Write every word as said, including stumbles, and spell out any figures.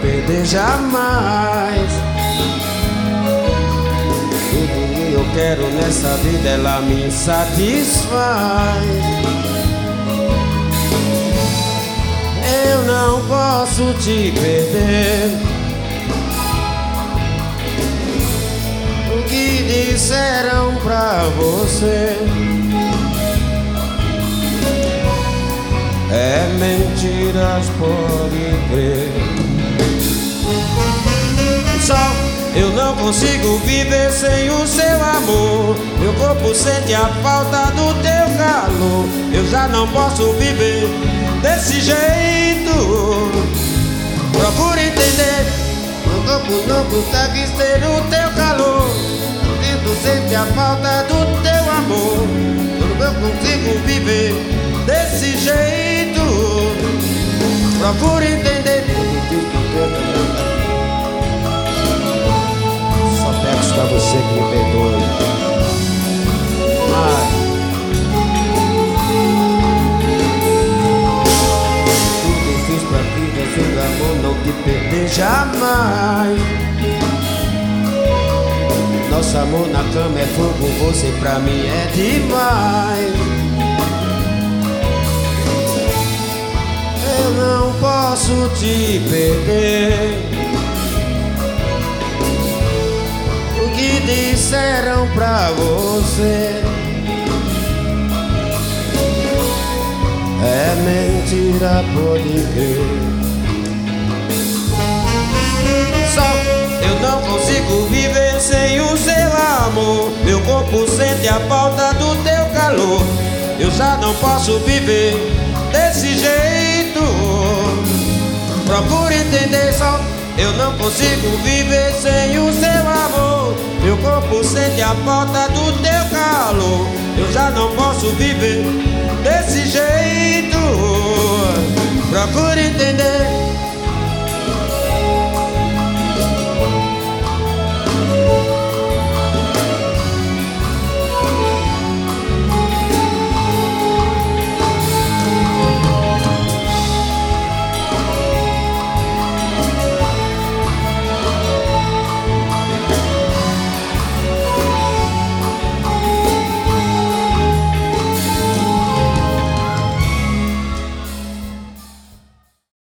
perder jamais. Tudo que eu quero nessa vida ela me satisfaz. Eu não posso te perder. O que disseram pra você é mentiras, pode crer. Só eu não consigo viver sem o seu amor. Meu corpo sente a falta do teu calor. Eu já não posso viver desse jeito. Procura entender. Meu corpo não consegue ser o teu calor. Eu sente a falta do teu amor. Eu não consigo viver desse jeito. Procura entender. Só peço pra você que me perdoe. Ai. Tudo eu fiz pra vida, juro amor, não te perder jamais. Nosso amor na cama é fogo, você pra mim é demais. Eu não posso te perder. O que disseram pra você é mentira, pode crer. Só eu não consigo viver sem o seu amor. Meu corpo sente a falta do teu calor. Eu já não posso viver desse jeito. Procura entender só. Eu não consigo viver sem o seu amor. Meu corpo sente a falta do teu calor. Eu já não posso viver desse jeito.